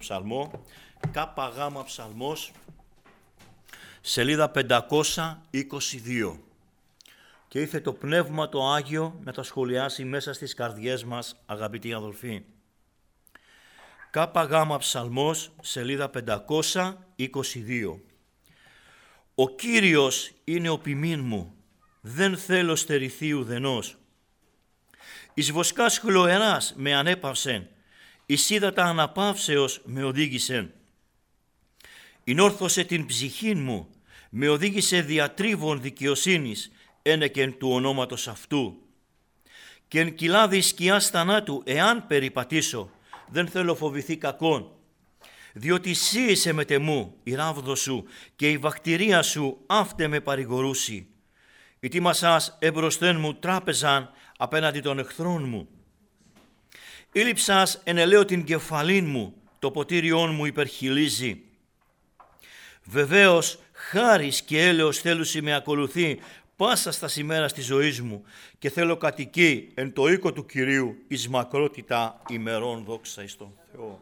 ψαλμό, ΚΓ ψαλμός, σελίδα 522. Και ήρθε το Πνεύμα το Άγιο να τα σχολιάσει μέσα στις καρδιές μας, αγαπητοί αδελφοί. ΚΓ ψαλμός, σελίδα 522. Ο Κύριος είναι ο ποιμήν μου, δεν θέλω στερηθεί ουδενός. Εις βοσκάς χλωεράς με ανέπαυσεν, εις ύδατα αναπαύσεως με οδήγησεν. Ενόρθωσε την ψυχήν μου, με οδήγησε διατρίβων δικαιοσύνης, ένεκεν του ονόματος αυτού. Και εν κοιλάδι σκιάς θανάτου, εάν περιπατήσω, δεν θέλω φοβηθεί κακόν. Διότι εσύ είσαι μετεμού, η ράβδο σου, και η βακτηρία σου αύτε με παρηγορούσι. Ετοίμασας εμπροσθέν μου τράπεζαν απέναντι των εχθρών μου. Ήλυψας ενελαίω την κεφαλήν μου, το ποτήριόν μου υπερχιλίζει. Βεβαίως χάρις και έλεος θέλουσι με ακολουθεί πάσα στα ημέρας της ζωής μου και θέλω κατοικεί εν το οίκο του Κυρίου εις μακρότητα ημερών, δόξα εις τον Θεό.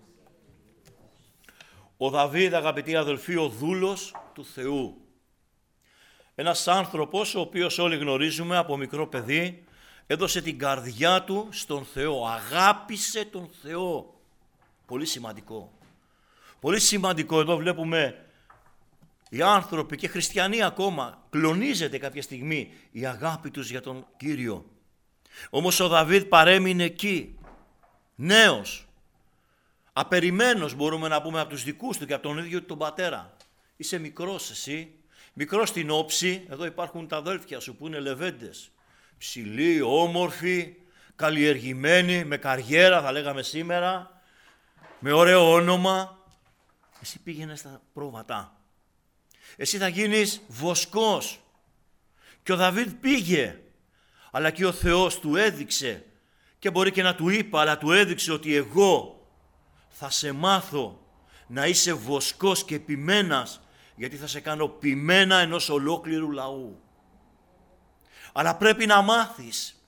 Ο Δαβίδ, αγαπητοί αδελφοί, ο δούλος του Θεού. Ένας άνθρωπος ο οποίος όλοι γνωρίζουμε από μικρό παιδί, έδωσε την καρδιά του στον Θεό, αγάπησε τον Θεό. Πολύ σημαντικό. Πολύ σημαντικό, εδώ βλέπουμε οι άνθρωποι και χριστιανοί ακόμα, κλονίζεται κάποια στιγμή η αγάπη τους για τον Κύριο. Όμως ο Δαβίδ παρέμεινε εκεί, νέος, απεριμένος μπορούμε να πούμε από τους δικούς του και από τον ίδιο τον πατέρα. Είσαι μικρός εσύ, μικρός στην όψη, εδώ υπάρχουν τα αδέλφια σου που είναι λεβέντες. Ψηλοί, όμορφοι, καλλιεργημένοι, με καριέρα θα λέγαμε σήμερα, με ωραίο όνομα. Εσύ πήγαινε στα πρόβατα. Εσύ θα γίνεις βοσκός. Και ο Δαβίδ πήγε, αλλά και ο Θεός του έδειξε και μπορεί και να του είπα, αλλά του έδειξε ότι εγώ θα σε μάθω να είσαι βοσκός και ποιμένας, γιατί θα σε κάνω ποιμένα ενός ολόκληρου λαού. Αλλά πρέπει να μάθεις.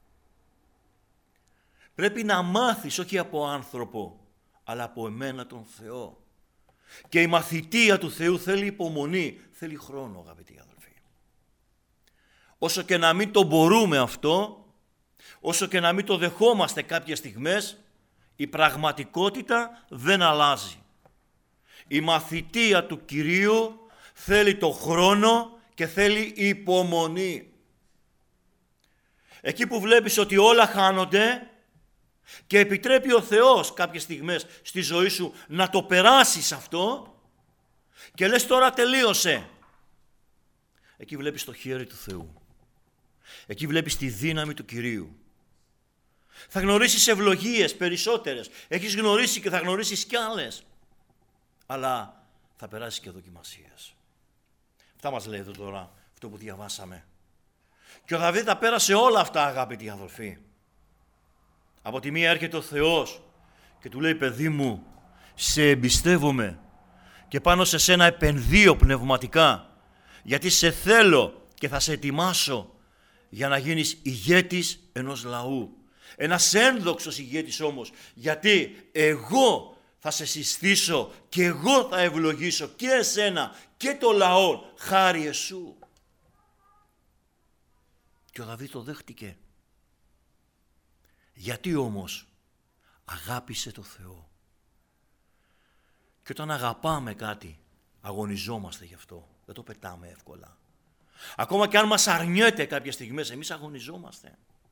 Πρέπει να μάθεις όχι από άνθρωπο, αλλά από εμένα τον Θεό. Και η μαθητεία του Θεού θέλει υπομονή, θέλει χρόνο, αγαπητοί αδελφοί. Όσο και να μην το μπορούμε αυτό, όσο και να μην το δεχόμαστε κάποιες στιγμές, η πραγματικότητα δεν αλλάζει. Η μαθητεία του Κυρίου θέλει το χρόνο και θέλει υπομονή. Εκεί που βλέπεις ότι όλα χάνονται και επιτρέπει ο Θεός κάποιες στιγμές στη ζωή σου να το περάσεις αυτό και λες τώρα τελείωσε. Εκεί βλέπεις το χέρι του Θεού. Εκεί βλέπεις τη δύναμη του Κυρίου. Θα γνωρίσεις ευλογίες περισσότερες. Έχεις γνωρίσει και θα γνωρίσεις κι άλλες. Αλλά θα περάσεις και δοκιμασίες. Αυτά μας λέει εδώ τώρα αυτό που διαβάσαμε. Και ο Δαβίδ τα πέρασε όλα αυτά, αγαπητοί αδελφοί. Από τη μία έρχεται ο Θεός και του λέει, παιδί μου, σε εμπιστεύομαι και πάνω σε σένα επενδύω πνευματικά, γιατί σε θέλω και θα σε ετοιμάσω για να γίνεις ηγέτης ενός λαού. Ένας ένδοξος ηγέτης όμως, γιατί εγώ θα σε συστήσω και εγώ θα ευλογήσω και εσένα και το λαό χάρη εσού. Και ο Δαβίδ το δέχτηκε. Γιατί όμως αγάπησε το Θεό. Και όταν αγαπάμε κάτι, αγωνιζόμαστε γι' αυτό. Δεν το πετάμε εύκολα. Ακόμα και αν μας αρνιέται κάποιες στιγμές, εμείς αγωνιζόμαστε.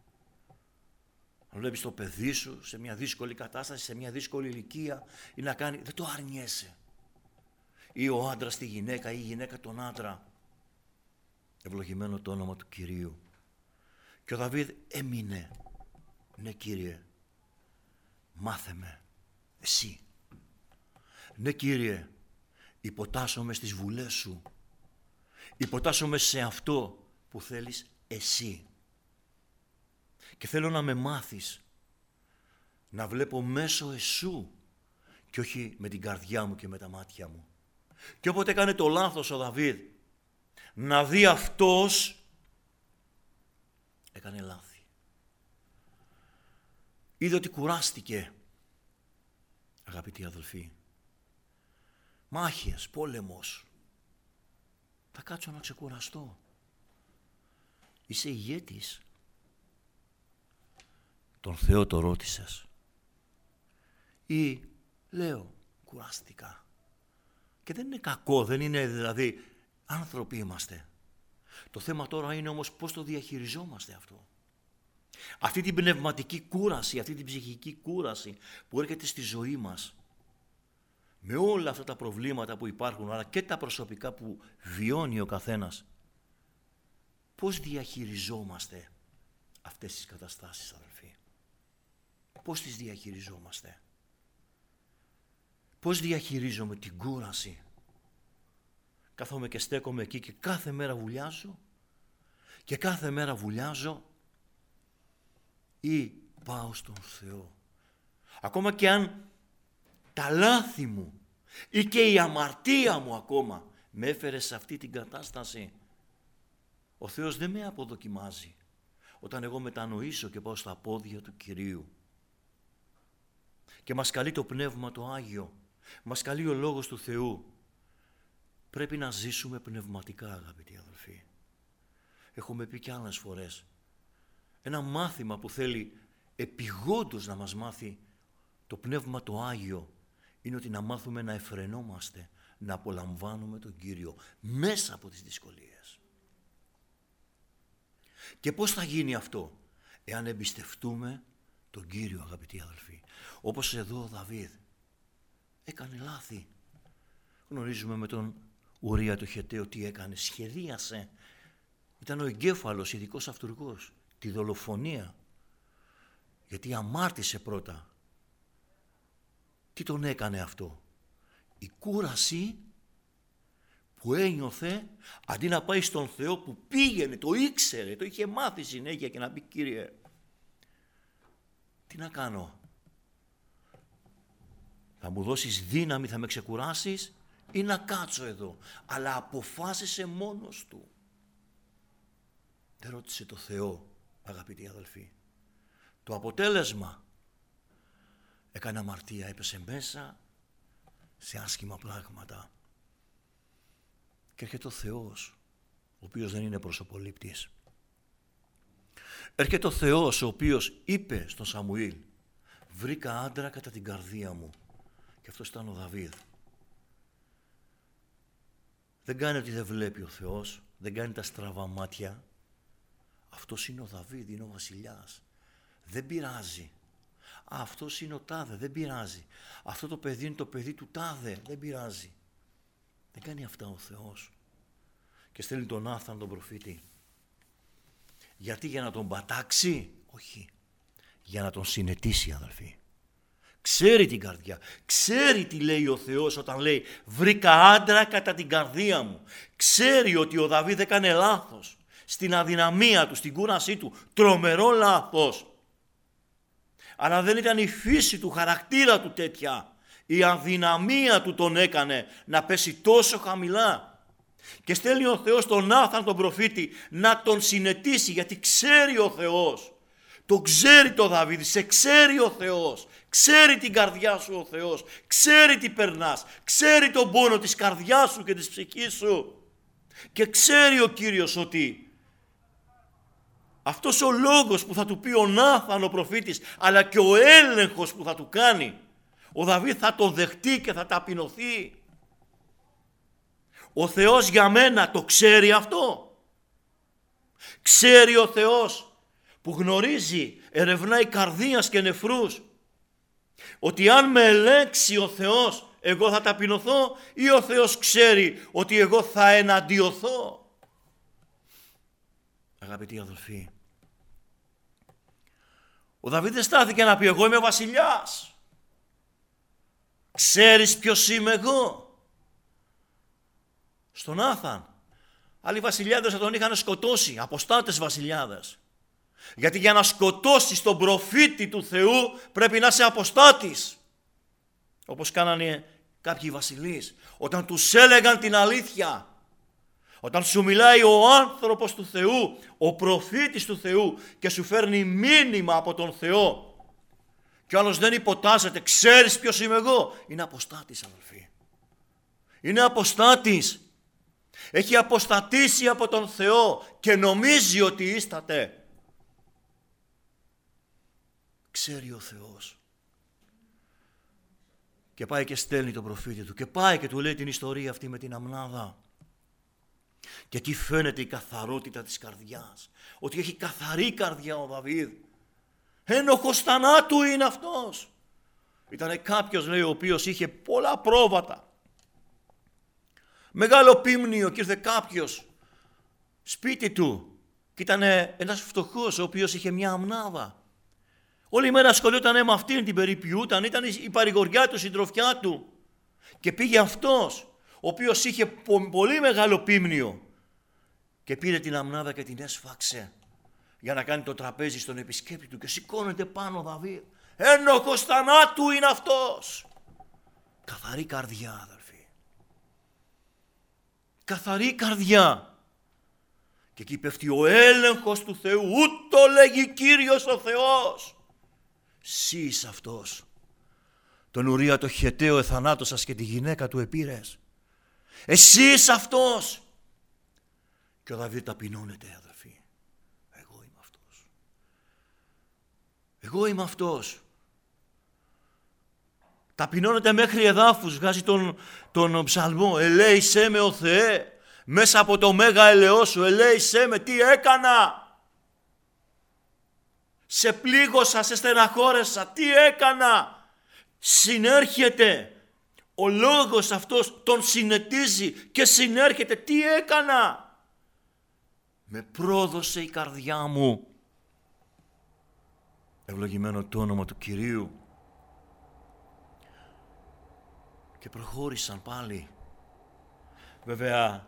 Αν βλέπεις το παιδί σου σε μια δύσκολη κατάσταση, σε μια δύσκολη ηλικία, ή να κάνει, δεν το αρνιέσαι. Ή ο άντρας τη γυναίκα ή η γυναίκα τον άντρα. Ευλογημένο το όνομα του Κυρίου. Και ο Δαβίδ έμεινε. Ναι, Κύριε, μάθε με εσύ. Ναι, Κύριε, υποτάσσομαι στις βουλές σου. Υποτάσσομαι σε αυτό που θέλεις εσύ. Και θέλω να με μάθεις να βλέπω μέσω εσού και όχι με την καρδιά μου και με τα μάτια μου. Και όποτε έκανε το λάθος ο Δαβίδ να δει αυτός, έκανε λάθη. Είδε ότι κουράστηκε, αγαπητοί αδελφοί, μάχες, πόλεμος. Θα κάτσω να ξεκουραστώ. Είσαι ηγέτης. Τον Θεό το ρώτησες? Ή λέω κουραστικά. Και δεν είναι κακό, δεν είναι δηλαδή, άνθρωποι είμαστε. Το θέμα τώρα είναι όμως πώς το διαχειριζόμαστε αυτό. Αυτή την πνευματική κούραση, αυτή την ψυχική κούραση που έρχεται στη ζωή μας, με όλα αυτά τα προβλήματα που υπάρχουν, αλλά και τα προσωπικά που βιώνει ο καθένας, πώς διαχειριζόμαστε αυτές τις καταστάσεις, αδελφοί? Πώς τις διαχειριζόμαστε? Πώς διαχειρίζομαι την κούραση? Κάθομαι και στέκομαι εκεί και κάθε μέρα βουλιάζω και κάθε μέρα βουλιάζω, ή πάω στον Θεό? Ακόμα και αν τα λάθη μου ή και η αμαρτία μου ακόμα με έφερε σε αυτή την κατάσταση, ο Θεός δεν με αποδοκιμάζει όταν εγώ μετανοήσω και πάω στα πόδια του Κυρίου. Και μας καλεί το Πνεύμα το Άγιο, μας καλεί ο Λόγος του Θεού. Πρέπει να ζήσουμε πνευματικά, αγαπητοί αδελφοί. Έχουμε πει και άλλες φορές, ένα μάθημα που θέλει επιγόντως να μας μάθει το Πνεύμα το Άγιο είναι ότι να μάθουμε να εφρενόμαστε, να απολαμβάνουμε τον Κύριο μέσα από τις δυσκολίες. Και πώς θα γίνει αυτό? Εάν εμπιστευτούμε τον Κύριο, αγαπητοί αδελφοί. Όπως εδώ ο Δαβίδ έκανε λάθη. Γνωρίζουμε με τον Ουρία το Χεταίο τι έκανε. Σχεδίασε. Ήταν ο εγκέφαλος, ειδικός αυτουργός. Τη δολοφονία. Γιατί αμάρτησε πρώτα. Τι τον έκανε αυτό? Η κούραση που ένιωθε, αντί να πάει στον Θεό που πήγαινε, το ήξερε, το είχε μάθει συνέχεια, και να πει, Κύριε, τι να κάνω? Θα μου δώσεις δύναμη, θα με ξεκουράσεις, ή να κάτσω εδώ? Αλλά αποφάσισε μόνος του. Δεν ρώτησε το Θεό, αγαπητοί αδελφοί. Το αποτέλεσμα, έκανε αμαρτία, έπεσε μέσα σε άσχημα πράγματα. Και έρχεται ο Θεός, ο οποίος δεν είναι προσωπολήπτης. Έρχεται ο Θεός, ο οποίος είπε στον Σαμουήλ, βρήκα άντρα κατά την καρδία μου. Και αυτός ήταν ο Δαβίδ. Δεν κάνει ότι δεν βλέπει ο Θεός, δεν κάνει τα στραβά μάτια. Αυτός είναι ο Δαβίδ, είναι ο βασιλιάς. Δεν πειράζει. Αυτός είναι ο τάδε, δεν πειράζει. Αυτό το παιδί είναι το παιδί του τάδε, δεν πειράζει. Δεν κάνει αυτά ο Θεός. Και στέλνει τον Νάθαν τον προφήτη. Γιατί? Για να τον πατάξει? Όχι. Για να τον συνετίσει, αδελφοί. Ξέρει την καρδιά. Ξέρει τι λέει ο Θεός όταν λέει βρήκα άντρα κατά την καρδία μου. Ξέρει ότι ο Δαβίδ έκανε λάθος. Στην αδυναμία του, στην κούρασή του. Τρομερό λάθος. Αλλά δεν ήταν η φύση του, χαρακτήρα του τέτοια. Η αδυναμία του τον έκανε να πέσει τόσο χαμηλά. Και στέλνει ο Θεός τον Νάθαν τον προφήτη να τον συνετίσει, γιατί ξέρει ο Θεός. Το ξέρει το Δαβίδ, σε ξέρει ο Θεός. Ξέρει την καρδιά σου ο Θεός. Ξέρει τι περνάς. Ξέρει τον πόνο της καρδιάς σου και της ψυχής σου. Και ξέρει ο Κύριος ότι αυτός ο λόγος που θα του πει ο Νάθαν ο προφήτης, αλλά και ο έλεγχος που θα του κάνει, ο Δαβίδ θα το δεχτεί και θα ταπεινωθεί. Ο Θεός για μένα το ξέρει αυτό. Ξέρει ο Θεός που γνωρίζει, ερευνάει καρδίας και νεφρούς, ότι αν με ελέγξει ο Θεός εγώ θα ταπεινωθώ, ή ο Θεός ξέρει ότι εγώ θα εναντιωθώ? Αγαπητοί αδελφοί, ο Δαβίδ δεν στάθηκε να πει εγώ είμαι βασιλιάς. Ξέρεις ποιος είμαι εγώ? Στον Νάθαν. Άλλοι βασιλιάδες θα τον είχαν σκοτώσει, αποστάτες βασιλιάδες. Γιατί για να σκοτώσεις τον προφήτη του Θεού πρέπει να είσαι αποστάτης. Όπως κάνανε κάποιοι βασιλείς. Όταν τους έλεγαν την αλήθεια. Όταν σου μιλάει ο άνθρωπος του Θεού, ο προφήτης του Θεού και σου φέρνει μήνυμα από τον Θεό και ο άλλος δεν υποτάσσεται, ξέρεις ποιος είμαι εγώ, είναι αποστάτης, αδελφοί. Είναι αποστάτης. Έχει αποστατήσει από τον Θεό και νομίζει ότι ίσταται. Ξέρει ο Θεός. Και πάει και στέλνει τον προφήτη του και πάει και του λέει την ιστορία αυτή με την αμνάδα. Και εκεί φαίνεται η καθαρότητα της καρδιάς. Ότι έχει καθαρή καρδιά ο Δαβίδ. Ένοχος θανάτου είναι αυτός. Ήτανε κάποιος, λέει, ο οποίος είχε πολλά πρόβατα. Μεγάλο πίμνιο και ήρθε κάποιος σπίτι του και ήταν ένας φτωχός ο οποίος είχε μια αμνάδα. Όλη η μέρα ασχολιόταν με αυτήν, την περιποιούταν, ήταν η παρηγοριά του, η συντροφιά του. Και πήγε αυτός, ο οποίος είχε πολύ μεγάλο πίμνιο και πήρε την αμνάδα και την έσφαξε για να κάνει το τραπέζι στον επισκέπτη του και σηκώνεται πάνω ο Δαβίδ. Ένοχος θανάτου είναι αυτός. Καθαρή καρδιά, αδελφοί. Καθαρή καρδιά. Και εκεί πέφτει ο έλεγχος του Θεού. Ούτω λέγει Κύριος ο Θεός. Συ είσαι αυτός. Τον Ουρία το Χεταίο εθανάτωσας και τη γυναίκα του επήρες. Εσύ είσαι αυτός. Και ο Δαβίδ ταπεινώνεται, αδελφοί. Εγώ είμαι αυτός. Εγώ είμαι αυτός. Ταπεινώνεται μέχρι εδάφους, βγάζει τον ψαλμό. Ελέησέ με ο Θεέ, μέσα από το μέγα ελαιό σου, ελέησέ με, τι έκανα. Σε πλήγωσα, σε στεναχώρεσα, τι έκανα. Συνέρχεται, ο λόγος αυτός τον συνετίζει και συνέρχεται, τι έκανα. Με πρόδωσε η καρδιά μου. Ευλογημένο το όνομα του Κυρίου. Και προχώρησαν πάλι. Βέβαια,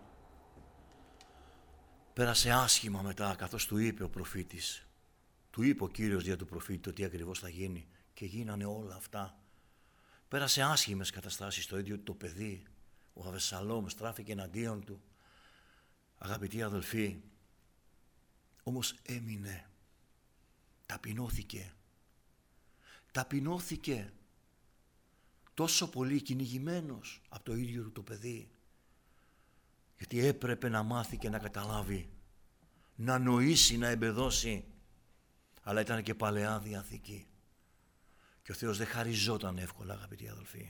πέρασε άσχημα μετά, καθώς του είπε ο προφήτης. Του είπε ο Κύριος δια του προφήτη το τι ακριβώς θα γίνει. Και γίνανε όλα αυτά. Πέρασε άσχημες καταστάσεις το ίδιο το παιδί. Ο Αβεσσαλόμ στράφηκε εναντίον του. Αγαπητοί αδελφοί, όμως έμεινε. Ταπεινώθηκε. Ταπεινώθηκε. Τόσο πολύ κυνηγημένος από το ίδιο του το παιδί. Γιατί έπρεπε να μάθει και να καταλάβει, να νοήσει, να εμπεδώσει. Αλλά ήταν και παλαιά Διαθήκη. Και ο Θεός δεν χαριζόταν εύκολα, αγαπητοί αδελφοί.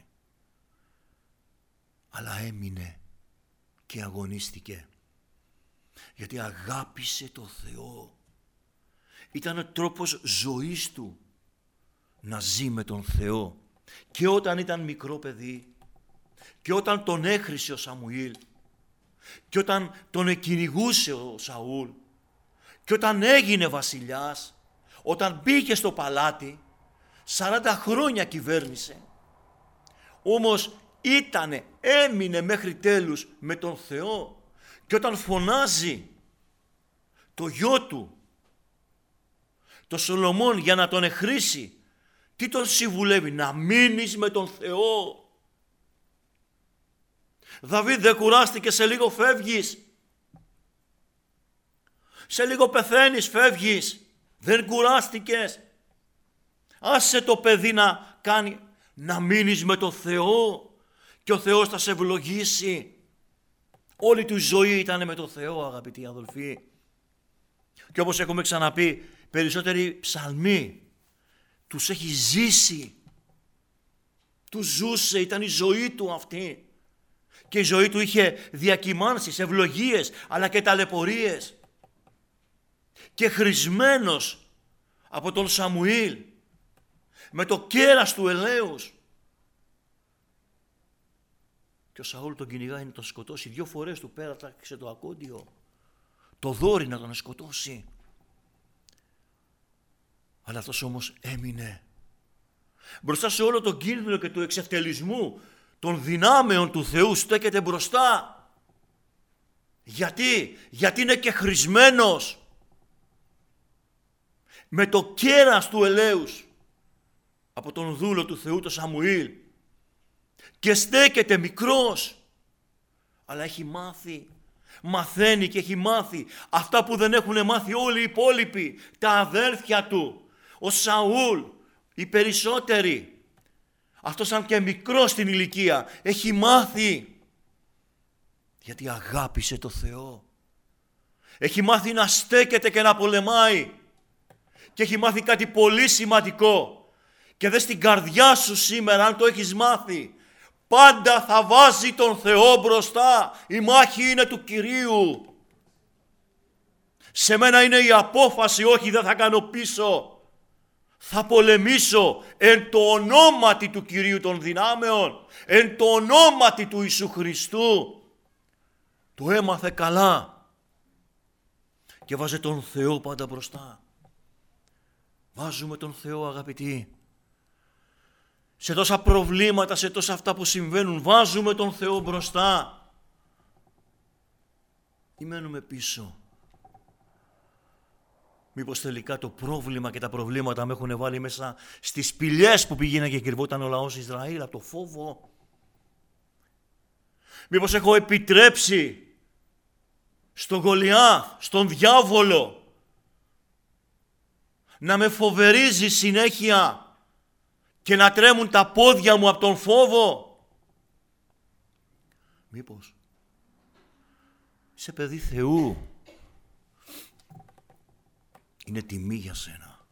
Αλλά έμεινε και αγωνίστηκε. Γιατί αγάπησε το Θεό. Ήταν ο τρόπος ζωής του να ζει με τον Θεό. Και όταν ήταν μικρό παιδί, και όταν τον έχρισε ο Σαμουήλ, και όταν τον εκυνηγούσε ο Σαούλ, και όταν έγινε βασιλιάς, όταν μπήκε στο παλάτι, 40 χρόνια κυβέρνησε, όμως έμεινε μέχρι τέλους με τον Θεό. Και όταν φωνάζει το γιο του, το Σολομών, για να τον εχρήσει, τι τον συμβουλεύει? Να μείνεις με τον Θεό. Δαβίδ, δεν κουράστηκε? Σε λίγο φεύγεις. Σε λίγο πεθαίνεις, φεύγεις. Δεν κουράστηκες? Άσε το παιδί να κάνει, να μείνεις με τον Θεό και ο Θεός θα σε ευλογήσει. Όλη του η ζωή ήταν με τον Θεό, αγαπητοί αδελφοί. Και όπως έχουμε ξαναπεί, περισσότεροι ψαλμοί τους έχει ζήσει. Τους ζούσε, ήταν η ζωή του αυτή. Και η ζωή του είχε διακυμάνσεις, ευλογίες, αλλά και ταλαιπωρίες. Και χρησμένος από τον Σαμουήλ, με το κέρας του ελαίους. Και ο Σαούλ τον κυνηγάει να τον σκοτώσει. 2 φορές του πέραξε το ακόντιο, το δόρυ να τον σκοτώσει. Αλλά αυτός όμως έμεινε. Μπροστά σε όλο τον κίνδυνο και του εξευτελισμού των δυνάμεων του Θεού στέκεται μπροστά. Γιατί είναι και χρησμένος με το κέρας του ελαίους από τον δούλο του Θεού, τον Σαμουήλ, και στέκεται μικρός, αλλά έχει μάθει, μαθαίνει και έχει μάθει αυτά που δεν έχουν μάθει όλοι οι υπόλοιποι, τα αδέρφια του, ο Σαούλ, οι περισσότεροι. Αυτός, αν και μικρός στην ηλικία, έχει μάθει Γιατί αγάπησε το Θεό. Έχει μάθει να στέκεται και να πολεμάει. Και έχει μάθει κάτι πολύ σημαντικό. Και δες στην καρδιά σου σήμερα, αν το έχεις μάθει, πάντα θα βάζει τον Θεό μπροστά. Η μάχη είναι του Κυρίου. Σε μένα είναι η απόφαση, όχι δεν θα κάνω πίσω. Θα πολεμήσω εν το ονόματι του Κυρίου των δυνάμεων, εν το ονόματι του Ιησού Χριστού. Το έμαθε καλά και βάζε τον Θεό πάντα μπροστά. Βάζουμε τον Θεό, αγαπητοί. Σε τόσα προβλήματα, σε τόσα αυτά που συμβαίνουν, βάζουμε τον Θεό μπροστά. Ή μένουμε πίσω. Μήπως τελικά το πρόβλημα και τα προβλήματα με έχουν βάλει μέσα στις σπηλιές που πήγαινε και κρυβόταν ο λαός Ισραήλ από το φόβο. Μήπως έχω επιτρέψει στον Γολιάθ, στον διάβολο, να με φοβερίζει συνέχεια και να τρέμουν τα πόδια μου από τον φόβο. Μήπως είσαι παιδί Θεού. Είναι τιμή για σένα.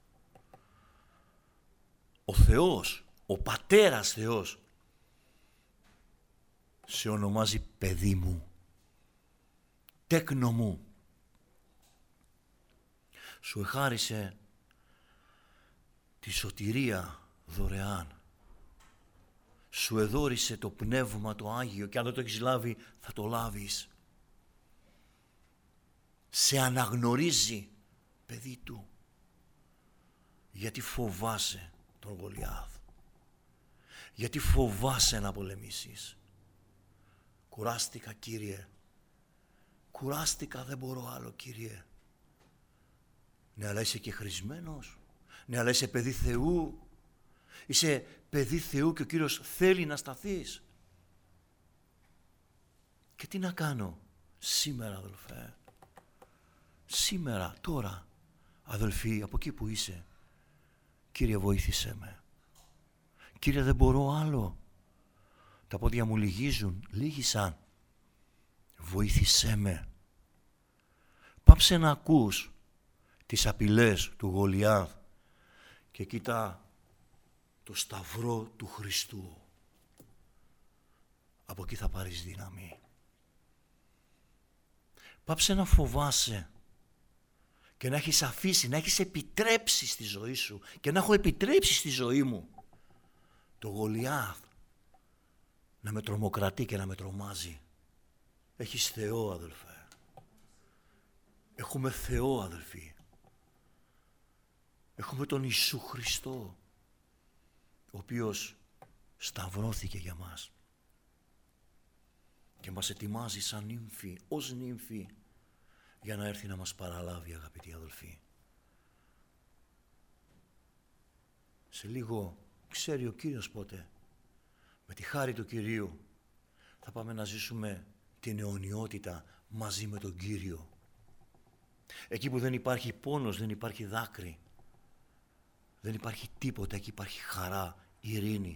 Ο Θεός, ο Πατέρας Θεός, σε ονομάζει παιδί μου, τέκνο μου. Σου εχάρισε τη σωτηρία δωρεάν. Σου εδώρισε το Πνεύμα το Άγιο και αν δεν το έχεις λάβει θα το λάβεις. Σε αναγνωρίζει παιδί του. Γιατί φοβάσαι τον Γολιάθ. Γιατί φοβάσαι να πολεμήσεις. Κουράστηκα, Κύριε. Κουράστηκα, δεν μπορώ άλλο, Κύριε. Ναι, αλλά είσαι και χρησμένος. Ναι, αλλά είσαι παιδί Θεού. Είσαι παιδί Θεού και ο Κύριος θέλει να σταθείς. Και τι να κάνω σήμερα, αδελφέ. Σήμερα, τώρα, αδελφοί, από εκεί που είσαι. Κύριε, βοήθησέ με. Κύριε, δεν μπορώ άλλο. Τα πόδια μου λυγίζουν, λύγησαν. Βοήθησέ με. Πάψε να ακούς τις απειλές του Γολιάθ και κοίτα το σταυρό του Χριστού. Από εκεί θα πάρεις δύναμη. Πάψε να φοβάσαι και να έχεις αφήσει, να έχεις επιτρέψει στη ζωή σου και να έχω επιτρέψει στη ζωή μου το Γολιάθ να με τρομοκρατεί και να με τρομάζει. Έχεις Θεό, αδελφέ. Έχουμε Θεό, αδελφοί. Έχουμε τον Ιησού Χριστό, ο οποίος σταυρώθηκε για μας και μας ετοιμάζει σαν νύμφη, ως νύμφη, για να έρθει να μας παραλάβει, αγαπητοί αδελφοί. Σε λίγο ξέρει ο Κύριος πότε, με τη χάρη του Κυρίου, θα πάμε να ζήσουμε την αιωνιότητα μαζί με τον Κύριο. Εκεί που δεν υπάρχει πόνος, δεν υπάρχει δάκρυ, δεν υπάρχει τίποτα, εκεί υπάρχει χαρά, ειρήνη.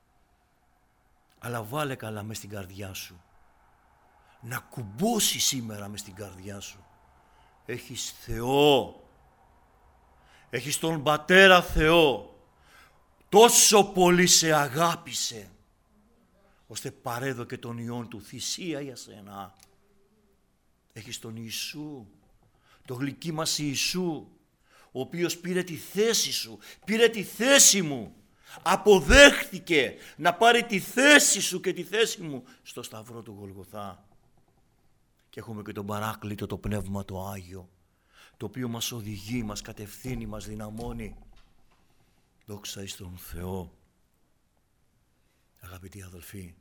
Αλλά βάλε καλά μες στην καρδιά σου, να κουμπώσει σήμερα μες στην καρδιά σου. Έχεις Θεό, έχεις τον Πατέρα Θεό, τόσο πολύ σε αγάπησε, ώστε παρέδωκε τον Υιόν του θυσία για σένα. Έχεις τον Ιησού, το γλυκί μας Ιησού, ο οποίος πήρε τη θέση σου, πήρε τη θέση μου, αποδέχθηκε να πάρει τη θέση σου και τη θέση μου στο σταυρό του Γολγοθά. Και έχουμε και τον Παράκλητο, το Πνεύμα το Άγιο, το οποίο μας οδηγεί, μας κατευθύνει, μας δυναμώνει. Δόξα εις τον Θεό. Αγαπητοί αδελφοί,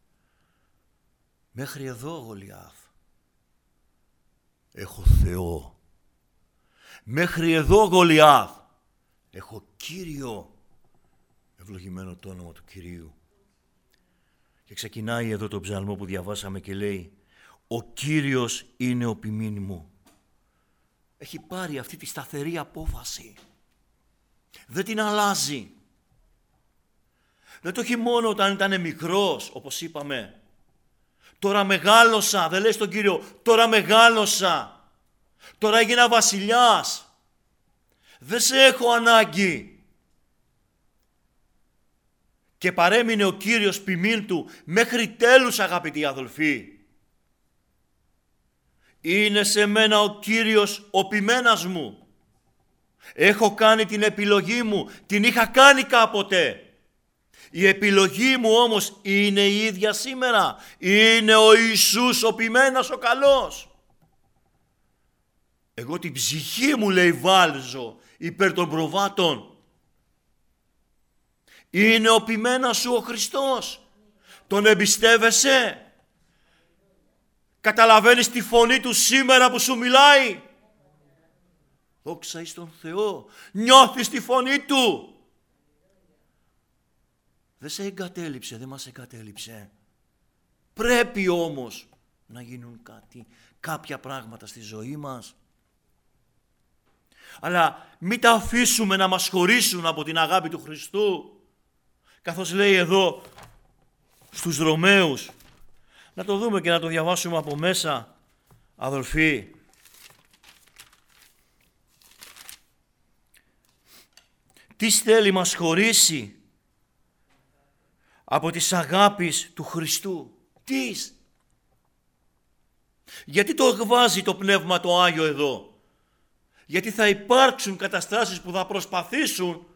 μέχρι εδώ, Γολιάθ, έχω Θεό. Μέχρι εδώ, Γολιάθ, έχω Κύριο. Ευλογημένο το όνομα του Κυρίου. Και ξεκινάει εδώ το ψαλμό που διαβάσαμε και λέει: ο Κύριος είναι ο ποιμήν μου. Έχει πάρει αυτή τη σταθερή απόφαση. Δεν την αλλάζει. Δεν το έχει μόνο όταν ήταν μικρός, όπως είπαμε. Τώρα μεγάλωσα, δεν λέει στον Κύριο, τώρα μεγάλωσα. Τώρα έγινα βασιλιάς. Δεν σε έχω ανάγκη. Και παρέμεινε ο Κύριος ποιμήν του μέχρι τέλους, αγαπητοί αδελφοί. Είναι σε μένα ο Κύριος ο ποιμένας μου. Έχω κάνει την επιλογή μου, την είχα κάνει κάποτε. Η επιλογή μου όμως είναι η ίδια σήμερα. Είναι ο Ιησούς ο ποιμένας ο καλός. Εγώ την ψυχή μου, λέει, βάλζω υπέρ των προβάτων. Είναι ο ποιμένας σου ο Χριστός. Τον εμπιστεύεσαι? Καταλαβαίνεις τη φωνή του σήμερα που σου μιλάει? Δόξα εις τον Θεό. Νιώθεις τη φωνή του? Δεν σε εγκατέλειψε, δεν μας εγκατέλειψε. Πρέπει όμως να γίνουν κάποια πράγματα στη ζωή μας. Αλλά μην τα αφήσουμε να μας χωρίσουν από την αγάπη του Χριστού. Καθώς λέει εδώ στους Ρωμαίους, να το δούμε και να το διαβάσουμε από μέσα, αδελφοί. Τι θέλει μας χωρίσει από τις αγάπης του Χριστού? Τις. Γιατί το εκβάζει το Πνεύμα το Άγιο εδώ? Γιατί θα υπάρξουν καταστάσεις που θα προσπαθήσουν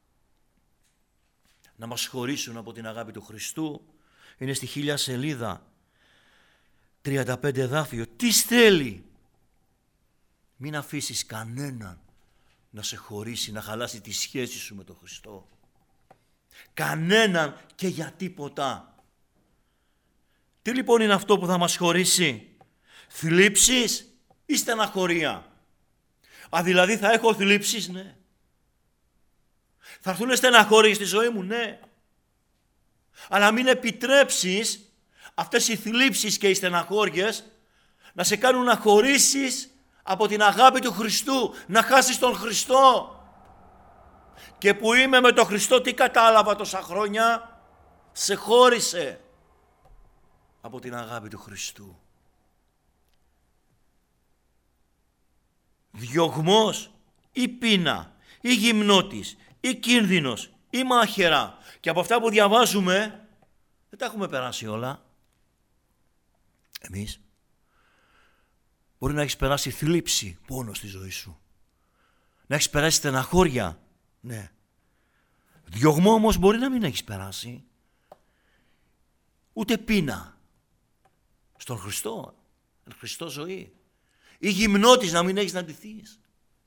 να μας χωρίσουν από την αγάπη του Χριστού. Είναι στη 1000 σελίδα, 35 εδάφιο. Τι θέλει? Μην αφήσεις κανέναν να σε χωρίσει, να χαλάσει τη σχέση σου με τον Χριστό. Κανέναν και για τίποτα. Τι λοιπόν είναι αυτό που θα μας χωρίσει? Θλίψεις ή στεναχωρία? Δηλαδή θα έχω θλίψεις? Ναι. Θα έρθουν στεναχώριες στη ζωή μου? Ναι. Αλλά μην επιτρέψεις αυτές οι θλίψεις και οι στεναχώριες να σε κάνουν να χωρίσεις από την αγάπη του Χριστού, να χάσεις τον Χριστό. Και που είμαι με τον Χριστό, τι κατάλαβα τόσα χρόνια? Σε χώρισε από την αγάπη του Χριστού. Διωγμός ή πείνα ή γυμνότης ή κίνδυνος ή μάχαιρα. Και από αυτά που διαβάζουμε δεν τα έχουμε περάσει όλα εμείς. Μπορεί να έχεις περάσει θλίψη, πόνο στη ζωή σου. Να έχεις περάσει στεναχώρια. Ναι. Διωγμό όμως μπορεί να μην έχεις περάσει. Ούτε πείνα. Στον Χριστό. Χριστό ζωή. Ή γυμνότης να μην έχεις να ντυθείς.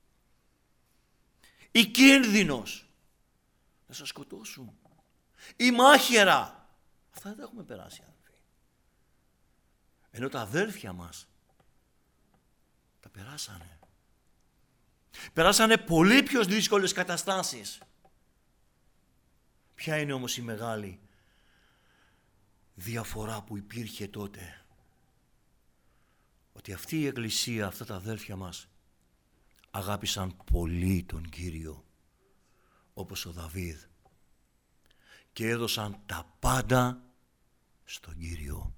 Ή κίνδυνος. Να σας σκοτώσουν. Ή μάχαιρα. Αυτά δεν τα έχουμε περάσει, αδελφοί. Ενώ τα αδέρφια μας τα περάσανε. Περάσανε πολύ πιο δύσκολες καταστάσεις. Ποια είναι όμως η μεγάλη διαφορά που υπήρχε τότε? Ότι αυτή η Εκκλησία, αυτά τα αδέλφια μας αγάπησαν πολύ τον Κύριο, όπως ο Δαβίδ, και έδωσαν τα πάντα στον Κύριο.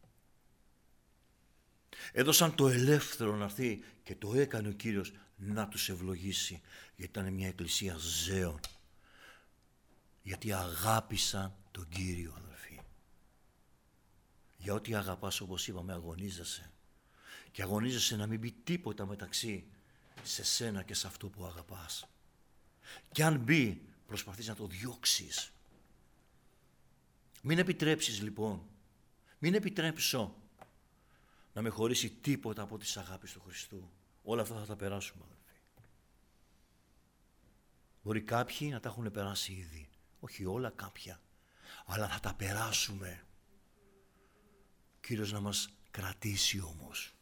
Έδωσαν το ελεύθερο να έρθει και το έκανε ο Κύριος να τους ευλογήσει, γιατί ήταν μια εκκλησία ζέων, γιατί αγάπησαν τον Κύριο, αδελφοί. Για ό,τι αγαπάς, όπως είπαμε, αγωνίζεσαι, και αγωνίζεσαι να μην μπει τίποτα μεταξύ σε σένα και σε αυτό που αγαπάς. Και αν μπει, προσπαθείς να το διώξεις. Μην επιτρέψεις λοιπόν, μην επιτρέψω να με χωρίσει τίποτα από τις αγάπης του Χριστού. Όλα αυτά θα τα περάσουμε, αδελφοί. Μπορεί κάποιοι να τα έχουν περάσει ήδη. Όχι όλα, κάποια. Αλλά θα τα περάσουμε. Ο Κύριος να μας κρατήσει όμως.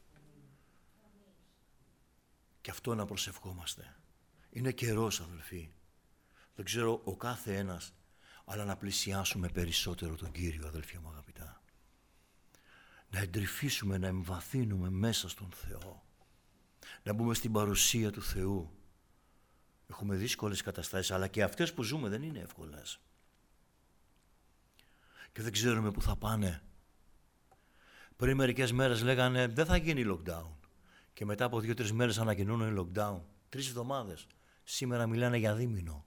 Και αυτό να προσευχόμαστε. Είναι καιρός, αδελφοί. Δεν ξέρω ο κάθε ένας, αλλά να πλησιάσουμε περισσότερο τον Κύριο, αδελφοί μου αγαπητά. Να εντρυφήσουμε, να εμβαθύνουμε μέσα στον Θεό. Να μπούμε στην παρουσία του Θεού. Έχουμε δύσκολες καταστάσεις, αλλά και αυτές που ζούμε δεν είναι εύκολες. Και δεν ξέρουμε πού θα πάνε. Πριν μερικές μέρες λέγανε δεν θα γίνει lockdown. Και μετά από 2-3 μέρες ανακοινώνουν lockdown. 3 εβδομάδες. Σήμερα μιλάνε για δίμηνο.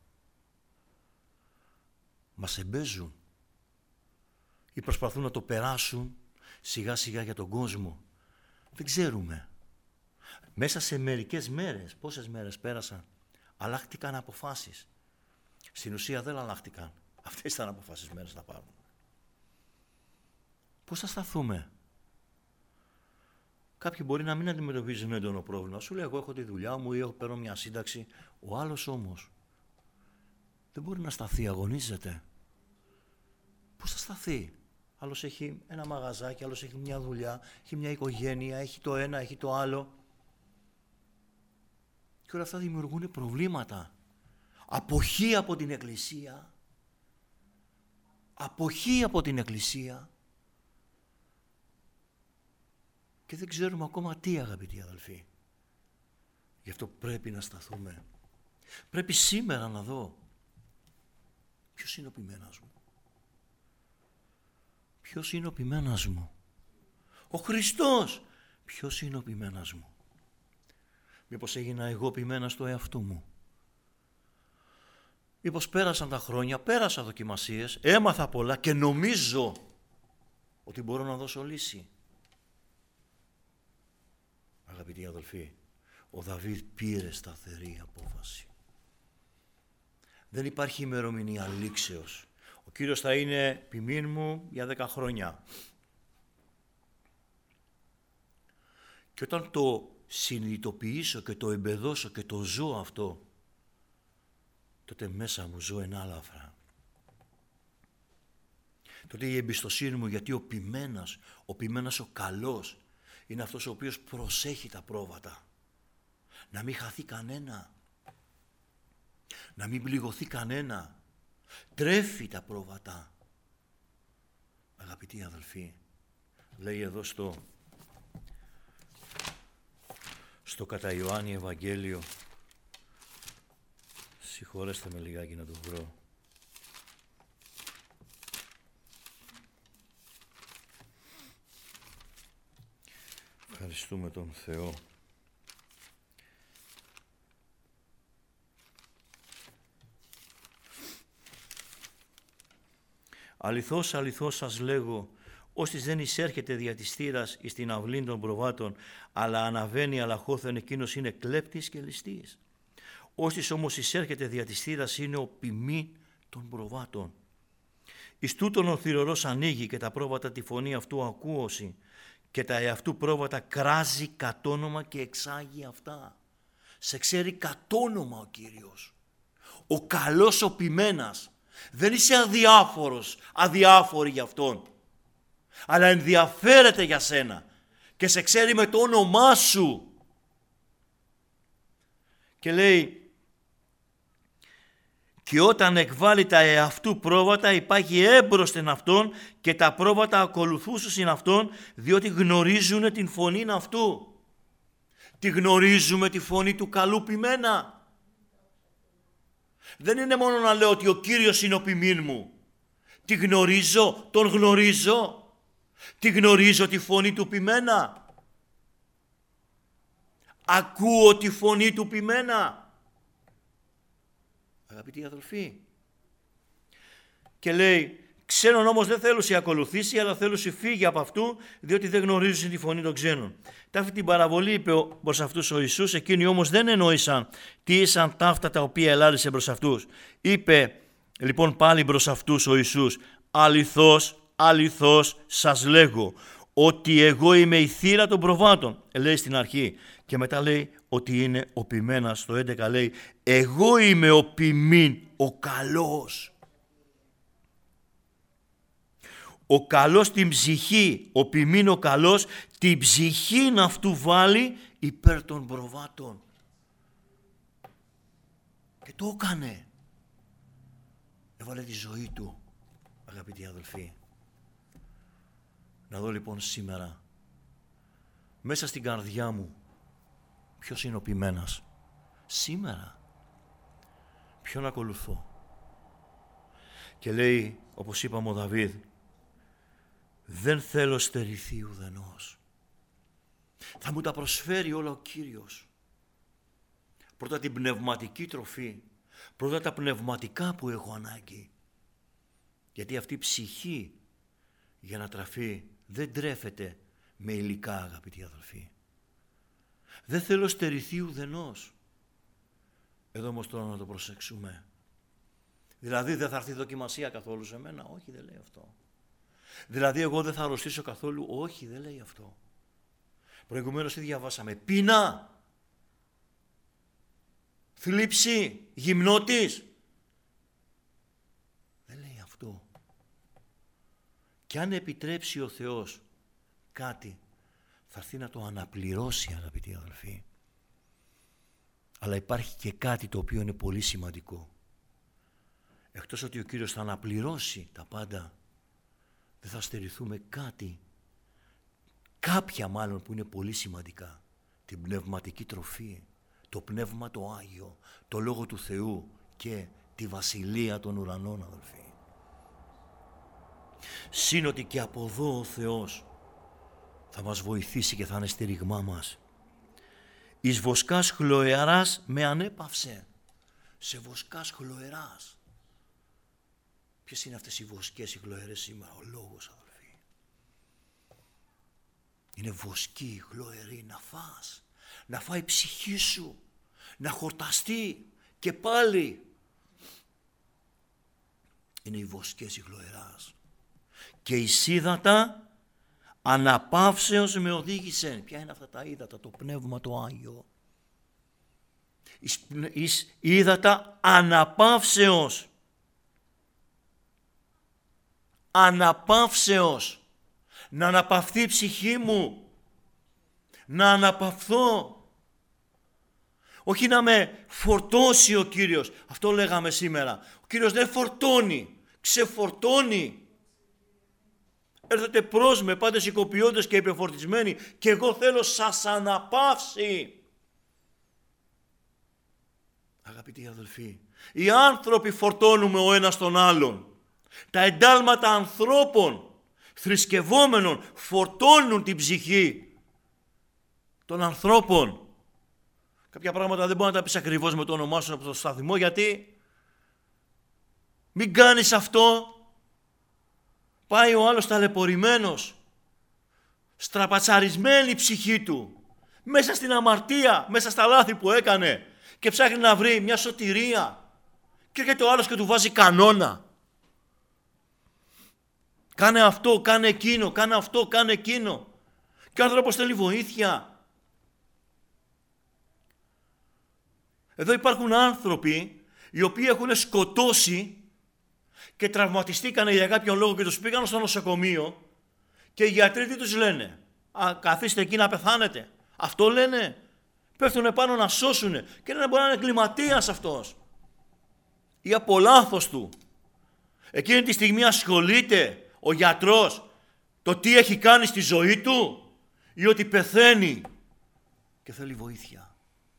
Μας εμπέζουν. Ή προσπαθούν να το περάσουν σιγά σιγά για τον κόσμο. Δεν ξέρουμε. Μέσα σε μερικές μέρες, πόσες μέρες πέρασαν, αλλάχτηκαν αποφάσεις. Στην ουσία δεν αλλάχτηκαν. Αυτές ήταν αποφασισμένες να πάρουν. Πώς θα σταθούμε? Κάποιοι μπορεί να μην αντιμετωπίζουν έντονο πρόβλημα. Σου λέει εγώ έχω τη δουλειά μου ή έχω παίρνω μια σύνταξη. Ο άλλος όμως δεν μπορεί να σταθεί, αγωνίζεται. Πώς θα σταθεί? Άλλος έχει ένα μαγαζάκι, άλλος έχει μια δουλειά, έχει μια οικογένεια, έχει το ένα, έχει το άλλο. Και όλα αυτά δημιουργούν προβλήματα. Αποχή από την Εκκλησία. Αποχή από την Εκκλησία. Και δεν ξέρουμε ακόμα τι, αγαπητοί αδελφοί. Γι' αυτό πρέπει να σταθούμε. Πρέπει σήμερα να δω ποιος είναι ο ποιμένας μου. Ποιος είναι ο ποιμένας μου? Ο Χριστός. Ποιος είναι ο ποιμένας μου? Μήπως έγινα εγώ ποιμένας του εαυτού μου? Μήπως πέρασαν τα χρόνια, πέρασα δοκιμασίες, έμαθα πολλά και νομίζω ότι μπορώ να δώσω λύση. Αγαπητοί αδελφοί, ο Δαβίδ πήρε σταθερή απόφαση. Δεν υπάρχει ημερομηνία λήξεως. Ο Κύριος θα είναι ποιμήν μου για 10 χρόνια. Και όταν το συνειδητοποιήσω και το εμπεδώσω και το ζω αυτό, τότε μέσα μου ζω ενάλαφρα. Τότε η εμπιστοσύνη μου, γιατί ο ποιμένας ο καλός, είναι αυτός ο οποίος προσέχει τα πρόβατα. Να μην χαθεί κανένα. Να μην πληγωθεί κανένα. Τρέφει τα πρόβατα. Αγαπητοί αδελφοί, λέει εδώ στο κατά Ιωάννη Ευαγγέλιο, συγχωρέστε με λιγάκι να το βρω. Ευχαριστούμε τον Θεό. Αληθώς, αληθώς σας λέγω, όστις δεν εισέρχεται δια της θύρας εις την αυλήν των προβάτων, αλλά αναβαίνει αλαχώθεν, εκείνος είναι κλέπτης και ληστής. Όστις όμως εισέρχεται δια της θύρας είναι ο ποιμήν των προβάτων. Εις τούτον ο θυρωρός ανοίγει και τα πρόβατα τη φωνή αυτού ακούωση και τα εαυτού πρόβατα κράζει κατ' όνομα και εξάγει αυτά. Σε ξέρει κατ' όνομα ο Κύριος. Ο καλός ο ποιμένας. Δεν είσαι αδιάφορη για Αυτόν, αλλά ενδιαφέρεται για σένα και σε ξέρει με το όνομά σου. Και λέει, και όταν εκβάλλει τα εαυτού πρόβατα υπάρχει έμπροσθεν Αυτόν και τα πρόβατα ακολουθούσουν Αυτόν, διότι γνωρίζουν την φωνή αυτού. Τη γνωρίζουμε τη φωνή του καλού ποιμένα. Δεν είναι μόνο να λέω ότι ο Κύριος είναι ο ποιμήν μου. Τη γνωρίζω, τον γνωρίζω. Τη γνωρίζω τη φωνή του ποιμένα. Ακούω τη φωνή του ποιμένα. Αγαπητοί αδελφοί. Και λέει, ξένον όμως δεν θέλουσι ακολουθήσει, αλλά θέλουσι φύγει από αυτού, διότι δεν γνωρίζουν τη φωνή των ξένων. Ταύτη την παραβολή είπε προς αυτούς ο Ιησούς, εκείνοι όμως δεν εννοήσαν τι ήσαν ταύτα τα οποία ελάλησε προς αυτούς. Είπε λοιπόν πάλι προς αυτούς ο Ιησούς, αληθώς, αληθώς σας λέγω, ότι εγώ είμαι η θύρα των προβάτων. Λέει στην αρχή και μετά λέει ότι είναι ο ποιμένας. Στο 11 λέει, εγώ είμαι ο ποιμήν, ο καλός. Ο καλός την ψυχή, ο ποιμήν ο καλός, την ψυχήν αυτού βάλει υπέρ των προβάτων. Και το έκανε. Έβαλε τη ζωή του, αγαπητοί αδελφοί. Να δω λοιπόν σήμερα, μέσα στην καρδιά μου, ποιος είναι ο ποιμένας. Σήμερα, ποιον ακολουθώ. Και λέει, όπως είπαμε ο Δαβίδ, Δεν θέλω στερηθεί ουδενός. Θα μου τα προσφέρει όλα ο Κύριος. Πρώτα την πνευματική τροφή, πρώτα τα πνευματικά που έχω ανάγκη. Γιατί αυτή η ψυχή για να τραφεί δεν τρέφεται με υλικά, αγαπητοί αδελφοί. Δεν θέλω στερηθεί ουδενός. Εδώ όμως τώρα να το προσέξουμε. Δηλαδή δεν θα έρθει δοκιμασία καθόλου σε μένα. Όχι, δεν λέει αυτό. Δηλαδή εγώ δεν θα αρρωστήσω καθόλου. Όχι, δεν λέει αυτό. Προηγουμένως τι διαβάσαμε? Πείνα, θλίψη, γυμνότης. Δεν λέει αυτό. Και αν επιτρέψει ο Θεός κάτι, θα έρθει να το αναπληρώσει, αγαπητοί αδελφοί. Αλλά υπάρχει και κάτι το οποίο είναι πολύ σημαντικό. Εκτός ότι ο Κύριος θα αναπληρώσει τα πάντα, δεν θα στερηθούμε κάτι, κάποια μάλλον που είναι πολύ σημαντικά. Την πνευματική τροφή, το Πνεύμα το Άγιο, το Λόγο του Θεού και τη Βασιλεία των Ουρανών, αδελφοί. Συν ότι και από εδώ ο Θεός θα μας βοηθήσει και θα είναι στήριγμά μας. Εις βοσκάς χλωεράς με ανέπαυσε. Σε βοσκάς χλωεράς. Ποιες είναι αυτές οι βοσκές, οι χλωερές σήμερα? Ο Λόγος, αδελφοί. Είναι βοσκή, χλωερή, να φας. Να φάει η ψυχή σου. Να χορταστεί και πάλι. Είναι οι βοσκές οι χλωεράς. Και η ύδατα αναπαύσεως με οδήγησε. Ποια είναι αυτά τα ύδατα? Το Πνεύμα το Άγιο. Εις ύδατα αναπαύσεως. Αναπαύσεως. Να αναπαυθεί η ψυχή μου. Να αναπαυθώ. Όχι να με φορτώσει ο Κύριος. Αυτό λέγαμε σήμερα. Ο Κύριος δεν φορτώνει. Ξεφορτώνει. Έρθετε προς με πάντες οικοποιώντες και υπεφορτισμένοι και εγώ θέλω σας αναπαύσει. Αγαπητοί αδελφοί, οι άνθρωποι φορτώνουμε ο ένας τον άλλον. Τα εντάλματα ανθρώπων, θρησκευόμενων, φορτώνουν την ψυχή των ανθρώπων. Κάποια πράγματα δεν μπορεί να τα πεις ακριβώς με το όνομά σου από το σταθμό, γιατί μην κάνεις αυτό. Πάει ο άλλος ταλαιπωρημένος, στραπατσαρισμένη η ψυχή του, μέσα στην αμαρτία, μέσα στα λάθη που έκανε και ψάχνει να βρει μια σωτηρία και έρχεται ο άλλος και του βάζει κανόνα. Κάνε αυτό, κάνε εκείνο, κάνε αυτό, κάνε εκείνο. Και ο άνθρωπος θέλει βοήθεια. Εδώ υπάρχουν άνθρωποι οι οποίοι έχουν σκοτώσει και τραυματιστήκανε για κάποιον λόγο και τους πήγαν στο νοσοκομείο και οι γιατροί τι τους λένε? Καθίστε εκεί να πεθάνετε. Αυτό λένε? Πέφτουνε πάνω να σώσουνε και λένε μπορεί να είναι εγκληματίας αυτός ή από λάθος του. Εκείνη τη στιγμή ασχολείται ο γιατρός το τι έχει κάνει στη ζωή του ή ότι πεθαίνει και θέλει βοήθεια?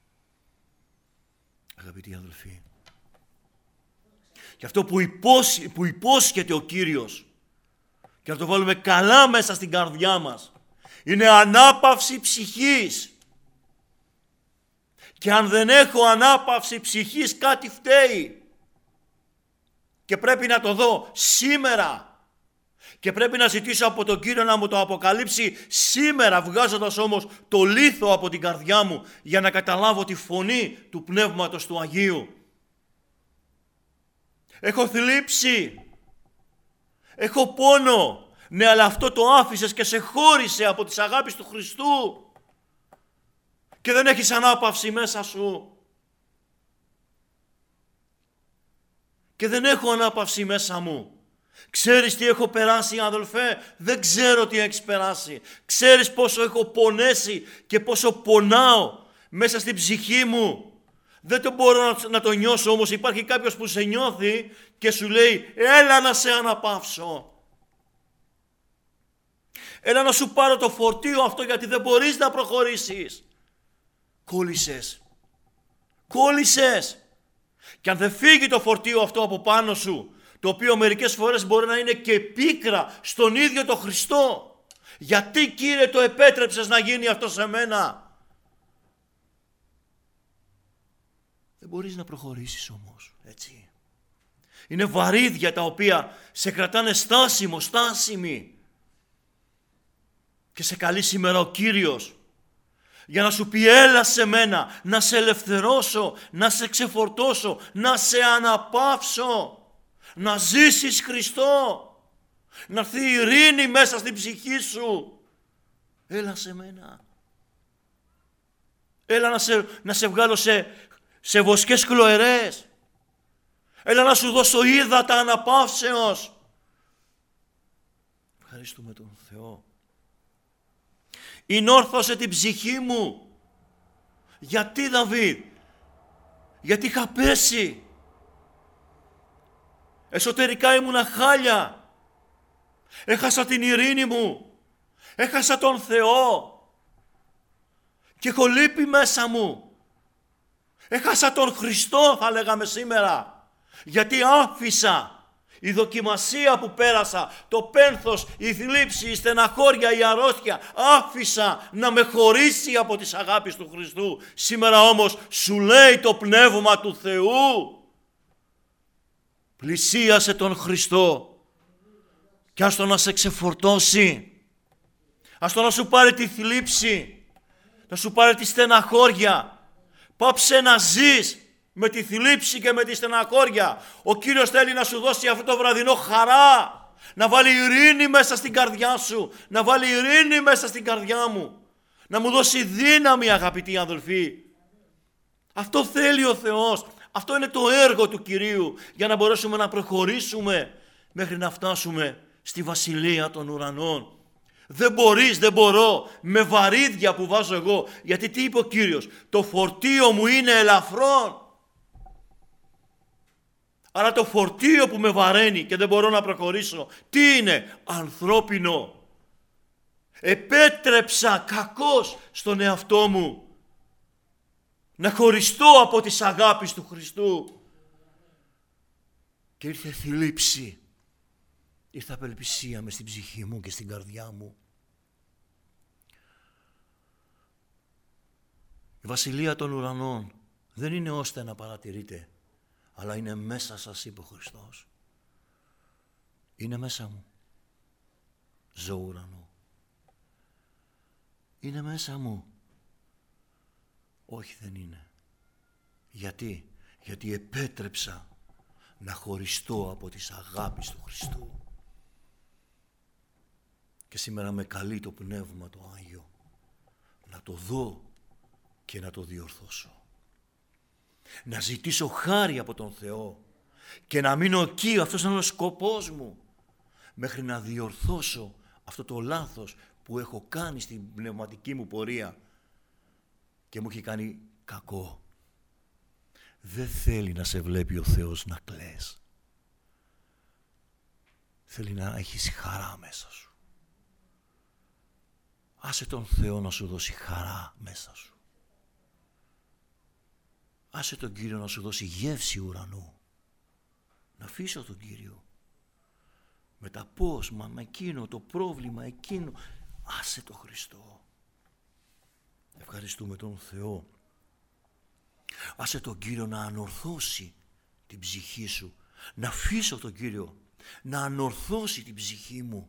Αγαπητοί αδελφοί, και αυτό που υπόσχεται ο Κύριος και να το βάλουμε καλά μέσα στην καρδιά μας είναι ανάπαυση ψυχής. Και αν δεν έχω ανάπαυση ψυχής κάτι φταίει και πρέπει να το δω σήμερα και πρέπει να ζητήσω από τον Κύριο να μου το αποκαλύψει σήμερα, βγάζοντας όμως το λίθο από την καρδιά μου για να καταλάβω τη φωνή του Πνεύματος του Αγίου. Έχω θλίψη, έχω πόνο, ναι, αλλά αυτό το άφησες και σε χώρισε από τις αγάπης του Χριστού και δεν έχεις ανάπαυση μέσα σου. Και δεν έχω ανάπαυση μέσα μου. Ξέρεις τι έχω περάσει, αδελφέ? Δεν ξέρω τι έχεις περάσει. Ξέρεις πόσο έχω πονέσει και πόσο πονάω μέσα στην ψυχή μου. Δεν το μπορώ να το νιώσω, όμως υπάρχει κάποιος που σε νιώθει και σου λέει έλα να σε αναπαύσω. Έλα να σου πάρω το φορτίο αυτό γιατί δεν μπορείς να προχωρήσεις. Κόλλησες. Κόλλησες. Και αν δεν φύγει το φορτίο αυτό από πάνω σου, το οποίο μερικές φορές μπορεί να είναι και πίκρα στον ίδιο τον Χριστό. Γιατί, Κύριε, το επέτρεψες να γίνει αυτό σε μένα? Δεν μπορείς να προχωρήσεις όμως, έτσι. Είναι βαρύδια τα οποία σε κρατάνε στάσιμη. Και σε καλεί σήμερα ο Κύριος για να σου πει έλα σε μένα, να σε ελευθερώσω, να σε ξεφορτώσω, να σε αναπαύσω, να ζήσεις Χριστό, να έρθει η ειρήνη μέσα στην ψυχή σου. Έλα σε μένα. Έλα να σε βγάλω σε βοσκές κλοερές. Έλα να σου δώσω ύδατα αναπαύσεως. Ευχαριστούμε τον Θεό. Ενόρθωσε την ψυχή μου. Γιατί, Δαβίδ? Γιατί είχα πέσει. Εσωτερικά ήμουνα χάλια. Έχασα την ειρήνη μου. Έχασα τον Θεό. Και έχω λύπη μέσα μου. Έχασα τον Χριστό, θα λέγαμε σήμερα. Γιατί άφησα η δοκιμασία που πέρασα, το πένθος, η θλίψη, η στεναχώρια, η αρρώστια, άφησα να με χωρίσει από τις αγάπης του Χριστού. Σήμερα όμως σου λέει το Πνεύμα του Θεού, πλησίασε τον Χριστό και ας τον να σε ξεφορτώσει, ας τον να σου πάρει τη θλίψη, να σου πάρει τη στεναχώρια. Πάψε να ζεις με τη θλίψη και με τη στεναχώρια. Ο Κύριος θέλει να σου δώσει αυτό το βραδινό χαρά, να βάλει ειρήνη μέσα στην καρδιά σου, να βάλει ειρήνη μέσα στην καρδιά μου, να μου δώσει δύναμη, αγαπητοί αδελφοί. Αυτό θέλει ο Θεός. Αυτό είναι το έργο του Κυρίου, για να μπορέσουμε να προχωρήσουμε μέχρι να φτάσουμε στη Βασιλεία των Ουρανών. Δεν μπορείς, δεν μπορώ, με βαρύδια που βάζω εγώ. Γιατί τι είπε ο Κύριος? Το φορτίο μου είναι ελαφρόν. Άρα το φορτίο που με βαραίνει και δεν μπορώ να προχωρήσω, τι είναι? Ανθρώπινο. Επέτρεψα κακώς στον εαυτό μου να χωριστώ από τις αγάπης του Χριστού. Και ήρθε θλίψη. Ήρθε απελπισία μες στην ψυχή μου και στην καρδιά μου. Η Βασιλεία των Ουρανών δεν είναι ώστε να παρατηρείτε, αλλά είναι μέσα σας, είπε ο Χριστός. Είναι μέσα μου. Ζω ουρανό. Είναι μέσα μου. Όχι, δεν είναι. Γιατί? Γιατί επέτρεψα να χωριστώ από τις αγάπης του Χριστού. Και σήμερα με καλεί το Πνεύμα το Άγιο να το δω και να το διορθώσω. Να ζητήσω χάρη από τον Θεό και να μείνω εκεί, αυτός είναι ο σκοπός μου, μέχρι να διορθώσω αυτό το λάθος που έχω κάνει στην πνευματική μου πορεία και μου έχει κάνει κακό. Δεν θέλει να σε βλέπει ο Θεός να κλαις. Θέλει να έχεις χαρά μέσα σου. Άσε τον Θεό να σου δώσει χαρά μέσα σου. Άσε τον Κύριο να σου δώσει γεύση ουρανού. Να αφήσω τον Κύριο. Με τα πώς, με εκείνο, το πρόβλημα εκείνο. Άσε τον Χριστό. Ευχαριστούμε τον Θεό. Άσε τον Κύριο να ανορθώσει την ψυχή σου. Να αφήσω τον Κύριο να ανορθώσει την ψυχή μου.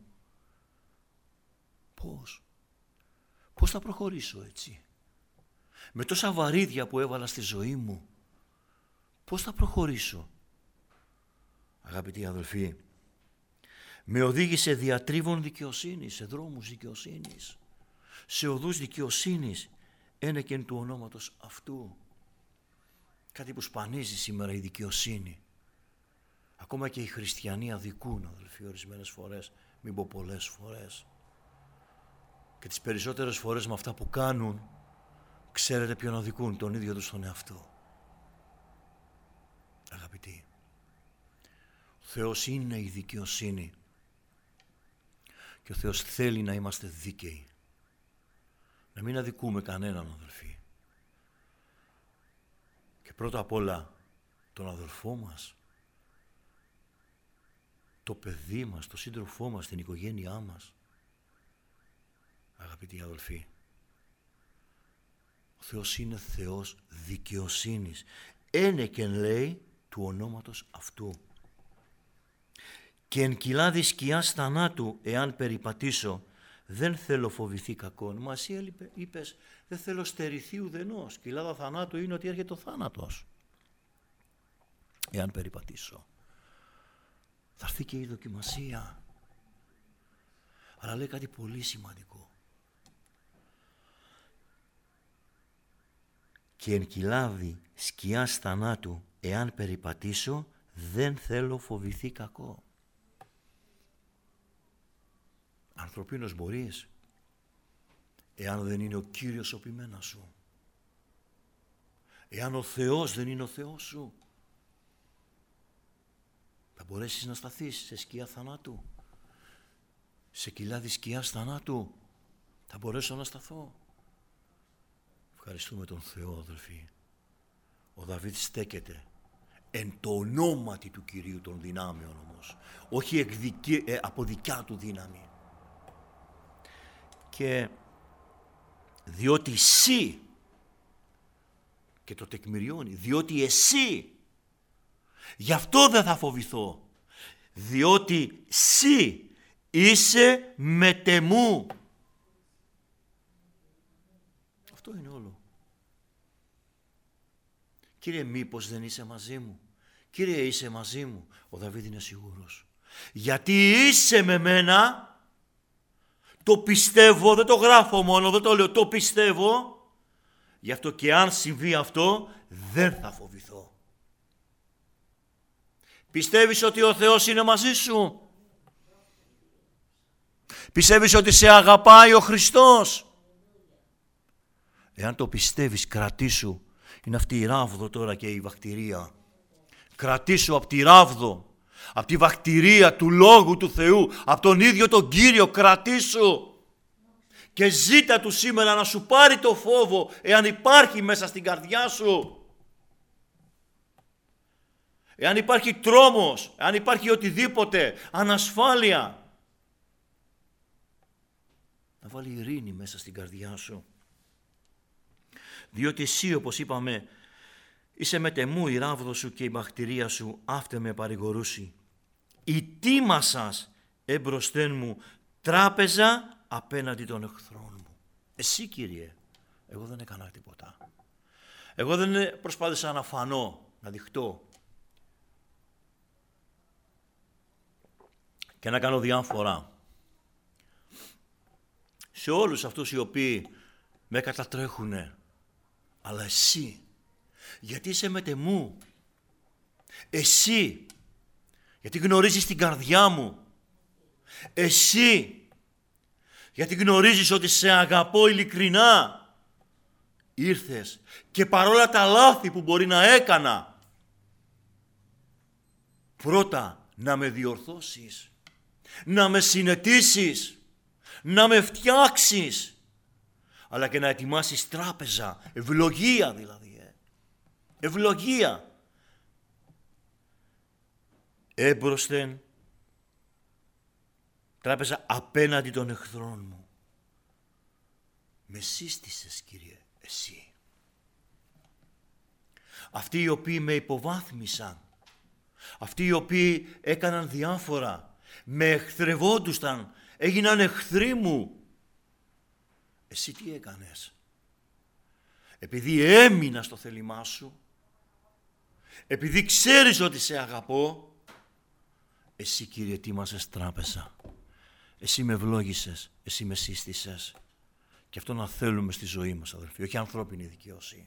Πώς? Πώς θα προχωρήσω έτσι? Με τόσα βαρύδια που έβαλα στη ζωή μου, πώς θα προχωρήσω? Αγαπητοί αδελφοί, με οδήγησε διατρίβων δικαιοσύνης, σε δρόμους δικαιοσύνης, σε οδούς δικαιοσύνης, ένεκεν του ονόματος αυτού. Κάτι που σπανίζει σήμερα, η δικαιοσύνη. Ακόμα και οι χριστιανοί αδικούν, αδελφοί, ορισμένες φορές, μην πω πολλές φορές. Και τις περισσότερες φορές με αυτά που κάνουν, ξέρετε ποιον αδικούν? Τον ίδιο τους τον εαυτό. Αγαπητοί, ο Θεός είναι η δικαιοσύνη και ο Θεός θέλει να είμαστε δίκαιοι. Να μην αδικούμε κανέναν, αδελφοί. Και πρώτα απ' όλα τον αδελφό μας. το παιδί μας, το σύντροφό μας, την οικογένειά μας. Αγαπητοί αδελφοί, ο Θεός είναι Θεός δικαιοσύνης. Ένεκεν λέει του ονόματος αυτού. Και εν κοιλάδι σκιάς θανάτου εάν περιπατήσω, δεν θέλω φοβηθεί κακόν. Μα εσύ είπες, δεν θέλω στερηθεί ουδενός. Κοιλάδα θανάτου είναι ότι έρχεται ο θάνατος. Εάν περιπατήσω. Θα έρθει και η δοκιμασία. Αλλά λέει κάτι πολύ σημαντικό. Και εν κοιλάδι σκιάς θανάτου εάν περιπατήσω, δεν θέλω φοβηθεί κακό. Ανθρωπίνος μπορείς, εάν δεν είναι ο Κύριος ο ποιμένας σου. Εάν ο Θεός δεν είναι ο Θεός σου, θα μπορέσεις να σταθείς σε σκιά θανάτου, σε κοιλάδι σκιάς θανάτου. Θα μπορέσω να σταθώ. Ευχαριστούμε τον Θεό, αδελφοί. Ο Δαβίδ στέκεται εν το ονόματι του Κυρίου των δυνάμεων όμως, όχι από δικιά του δύναμη. Και διότι εσύ, και το τεκμηριώνει, διότι εσύ, γι' αυτό δεν θα φοβηθώ, διότι εσύ είσαι μετεμού. Αυτό είναι όλο. Κύριε, μήπως δεν είσαι μαζί μου? Κύριε, είσαι μαζί μου? Ο Δαβίδ είναι σίγουρος. Γιατί είσαι με μένα, το πιστεύω, δεν το γράφω μόνο, δεν το λέω, το πιστεύω. Γι' αυτό και αν συμβεί αυτό, δεν θα φοβηθώ. Πιστεύεις ότι ο Θεός είναι μαζί σου? Πιστεύεις ότι σε αγαπάει ο Χριστός? Εάν το πιστεύεις, κρατήσου. Είναι αυτή η ράβδο τώρα και η βακτηρία. Κρατήσου από τη ράβδο, από τη βακτηρία του Λόγου του Θεού, από τον ίδιο τον Κύριο, κρατήσου. Και ζήτα του σήμερα να σου πάρει το φόβο, εάν υπάρχει μέσα στην καρδιά σου. Εάν υπάρχει τρόμος, εάν υπάρχει οτιδήποτε, ανασφάλεια. Να βάλει ειρήνη μέσα στην καρδιά σου. Διότι εσύ, όπως είπαμε, είσαι μετεμού η ράβδο σου και η βακτηρία σου αύτε με παρηγορούσι. Η τίμα σας εμπροσθέν μου τράπεζα απέναντι των εχθρών μου. Εσύ, Κύριε, εγώ δεν έκανα τίποτα. Εγώ δεν προσπάθησα να φανώ, να δειχτώ και να κάνω διάφορα σε όλους αυτούς οι οποίοι με κατατρέχουνε. Αλλά εσύ, γιατί είσαι μετεμού, εσύ, γιατί γνωρίζεις την καρδιά μου, εσύ, γιατί γνωρίζεις ότι σε αγαπώ ειλικρινά, ήρθες και παρόλα τα λάθη που μπορεί να έκανα, πρώτα να με διορθώσεις, να με συνετήσεις, να με φτιάξεις, αλλά και να ετοιμάσεις τράπεζα, ευλογία δηλαδή, ευλογία. Έμπροσθεν τράπεζα απέναντι των εχθρών μου. Με σύστησες, Κύριε, εσύ. Αυτοί οι οποίοι με υποβάθμισαν, αυτοί οι οποίοι έκαναν διάφορα, με εχθρευόντουσαν, έγιναν εχθροί μου. Εσύ τι έκανες? Επειδή έμεινα στο θέλημά σου, επειδή ξέρεις ότι σε αγαπώ, εσύ, Κύριε, ετοίμασες τράπεζα. Εσύ με ευλόγησες, εσύ με σύστησες. Και αυτό να θέλουμε στη ζωή μας, αδελφοί, όχι ανθρώπινη δικαίωση.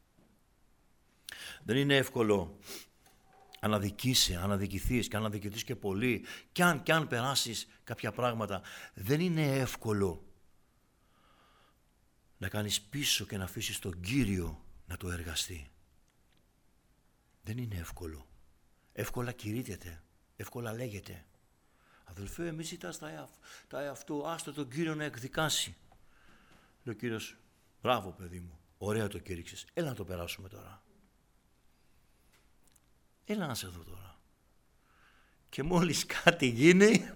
Δεν είναι εύκολο αναδικηθείς και αναδικηθείς και πολύ, και αν περάσεις κάποια πράγματα, δεν είναι εύκολο να κάνεις πίσω και να αφήσεις τον Κύριο να το εργαστεί. Δεν είναι εύκολο. Εύκολα κηρύττεται, εύκολα λέγεται. Αδελφέ, μη ζητάς τα εαυτού, άστο τον Κύριο να εκδικάσει. Λέει ο Κύριος, μπράβο παιδί μου, ωραία το κήρυξες, έλα να το περάσουμε τώρα. Έλα να σε δω τώρα. Και μόλις κάτι γίνει,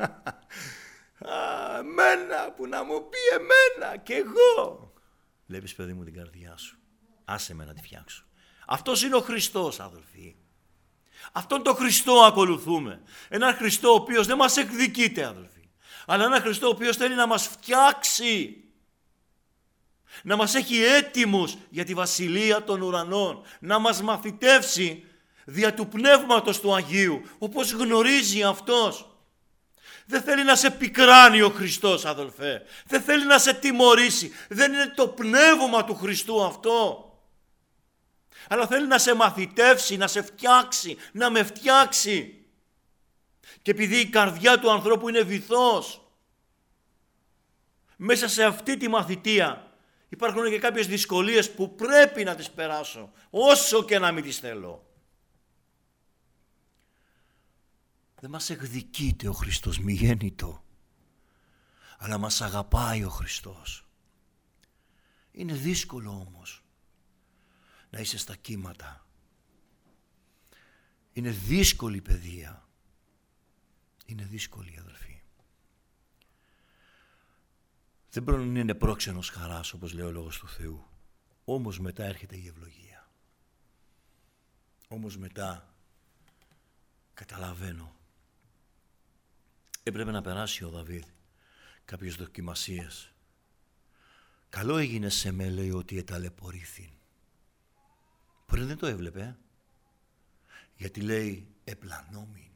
εμένα, που να μου πει εμένα και εγώ. Βλέπεις, παιδί μου, την καρδιά σου. Άσε με να τη φτιάξω. Αυτός είναι ο Χριστός, αδελφοί. Αυτόν τον Χριστό ακολουθούμε. Έναν Χριστό ο οποίος δεν μας εκδικείται, αδελφοί. Αλλά έναν Χριστό ο οποίος θέλει να μας φτιάξει. Να μας έχει έτοιμους για τη βασιλεία των ουρανών. Να μας μαθητεύσει δια του Πνεύματος του Αγίου, όπως γνωρίζει Αυτός. Δεν θέλει να σε πικράνει ο Χριστός, αδελφέ. Δεν θέλει να σε τιμωρήσει. Δεν είναι το πνεύμα του Χριστού αυτό. Αλλά θέλει να σε μαθητεύσει, να σε φτιάξει, να με φτιάξει. Και επειδή η καρδιά του ανθρώπου είναι βυθός, μέσα σε αυτή τη μαθητεία υπάρχουν και κάποιες δυσκολίες που πρέπει να τις περάσω, όσο και να μην τις θέλω. Δεν μας εκδικείται ο Χριστός, μη γέννητο, αλλά μας αγαπάει ο Χριστός. Είναι δύσκολο όμως να είσαι στα κύματα. Είναι δύσκολη η παιδεία. Είναι δύσκολη, αδελφοί. Δεν πρέπει να είναι πρόξενος χαράς, όπως λέει ο Λόγος του Θεού. Όμως μετά έρχεται η ευλογία. Όμως μετά καταλαβαίνω. Έπρεπε να περάσει ο Δαβίδ κάποιες δοκιμασίες. Καλό έγινε σε με, λέει, ότι εταλαιπωρήθην. Πριν δεν το έβλεπε, γιατί λέει επλανόμην.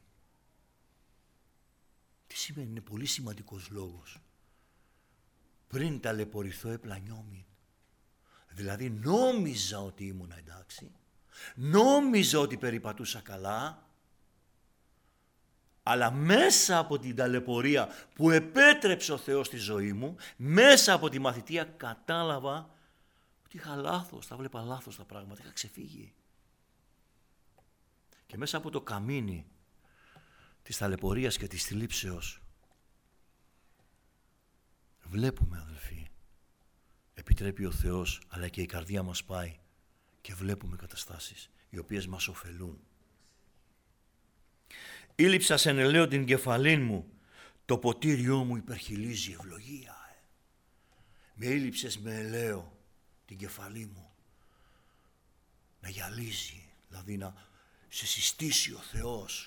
Τι σημαίνει, είναι πολύ σημαντικός λόγος. Πριν ταλαιπωρηθώ επλανιόμην. Δηλαδή νόμιζα ότι ήμουν εντάξει, νόμιζα ότι περιπατούσα καλά, αλλά μέσα από την ταλαιπωρία που επέτρεψε ο Θεός στη ζωή μου, μέσα από τη μαθητεία κατάλαβα ότι είχα λάθος, τα βλέπα λάθος τα πράγματα, είχα ξεφύγει. Και μέσα από το καμίνι της ταλαιπωρίας και της θλίψεως βλέπουμε, αδελφοί, επιτρέπει ο Θεός, αλλά και η καρδιά μας πάει και βλέπουμε καταστάσεις οι οποίες μας ωφελούν. Ήλυψα σε ελαίο την κεφαλήν μου, το ποτήριό μου υπερχιλίζει ευλογία. Με ήλυψες με ελαίο την κεφαλή μου, να γυαλίζει, δηλαδή να σε συστήσει ο Θεός.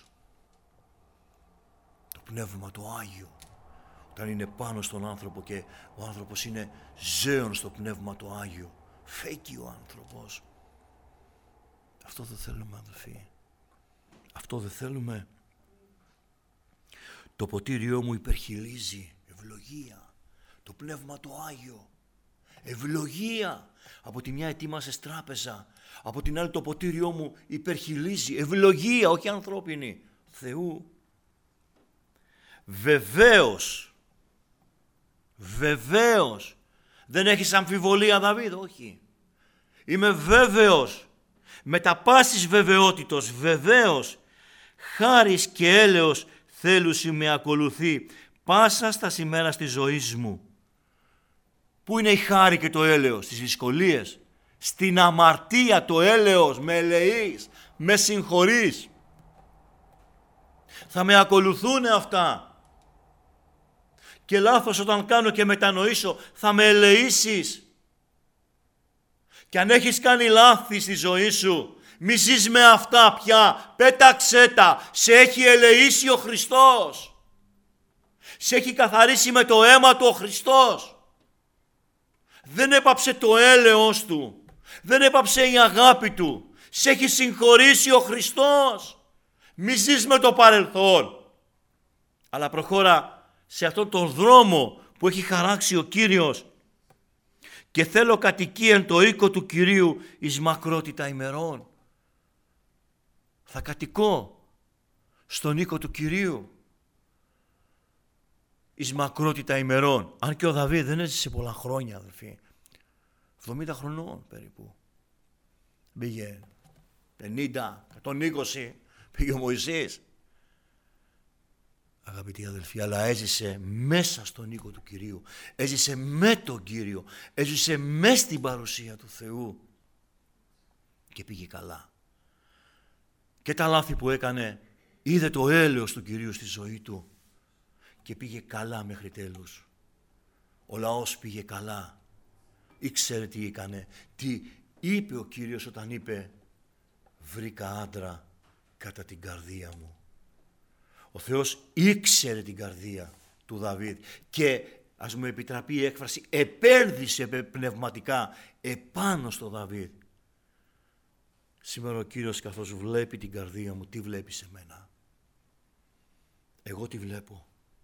Το Πνεύμα το Άγιο, όταν είναι πάνω στον άνθρωπο και ο άνθρωπος είναι ζέων στο Πνεύμα το Άγιο, φέκει ο άνθρωπος. Αυτό δεν θέλουμε, αδελφοί. Αυτό δεν θέλουμε. Το ποτήριό μου υπερχιλίζει ευλογία. Το Πνεύμα το Άγιο. Ευλογία. Από τη μια ετοίμασες τράπεζα, από την άλλη το ποτήριό μου υπερχιλίζει. Ευλογία, όχι ανθρώπινη, Θεού. Βεβαίως, δεν έχεις αμφιβολία, Δαβίδ, όχι. Είμαι βέβαιος, με τα πάσης βεβαιότητος, βεβαίως, χάρις και έλεος θέλουσι με ακολουθεί πάσα στα ημέρα της ζωής μου. Πού είναι η χάρη και το έλεος? Στις δυσκολίες, στην αμαρτία το έλεος, με ελεείς, με συγχωρείς. Θα με ακολουθούν αυτά. Και λάθος όταν κάνω και μετανοήσω, θα με ελεήσεις. Και αν έχεις κάνει λάθη στη ζωή σου, μη ζεις με αυτά πια, πέταξέ τα, σε έχει ελεήσει ο Χριστός. Σε έχει καθαρίσει με το αίμα του ο Χριστός. Δεν έπαψε το έλεος του, δεν έπαψε η αγάπη του, σε έχει συγχωρήσει ο Χριστός. Μη ζεις με το παρελθόν, αλλά προχώρα σε αυτόν τον δρόμο που έχει χαράξει ο Κύριος. Και θέλω κατοικίαν το οίκο του Κυρίου εις μακρότητα ημερών. Θα κατοικώ στον οίκο του Κυρίου εις μακρότητα ημερών. Αν και ο Δαβίδ δεν έζησε πολλά χρόνια, αδελφοί. 70 χρονών περίπου. Πήγε 50, 120, πήγε ο Μωυσής. Αγαπητοί αδελφοί, αλλά έζησε μέσα στον οίκο του Κυρίου. Έζησε με τον Κύριο. Έζησε μέσα στην παρουσία του Θεού. Και πήγε καλά. Και τα λάθη που έκανε είδε το έλεος του Κυρίου στη ζωή του και πήγε καλά μέχρι τέλους. Ο λαός πήγε καλά. Ήξερε τι έκανε, τι είπε ο Κύριος όταν είπε «Βρήκα άντρα κατά την καρδία μου». Ο Θεός ήξερε την καρδία του Δαβίδ και, ας μου επιτραπεί η έκφραση, επένδυσε πνευματικά επάνω στο Δαβίδ. Σήμερα ο Κύριος, καθώς βλέπει την καρδία μου, τι βλέπει σε μένα? Εγώ τι βλέπω?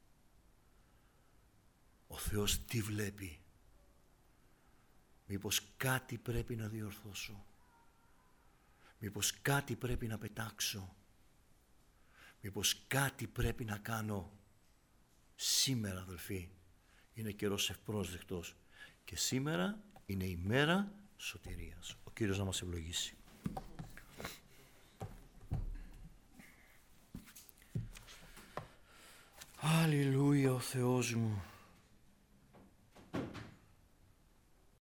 Ο Θεός τι βλέπει? Μήπως κάτι πρέπει να διορθώσω? Μήπως κάτι πρέπει να πετάξω? Μήπως κάτι πρέπει να κάνω? Σήμερα, αδελφοί, είναι καιρός ευπρόσδεκτος και σήμερα είναι η μέρα σωτηρίας. Ο Κύριος να μας ευλογήσει. Αλληλούια ο Θεός μου.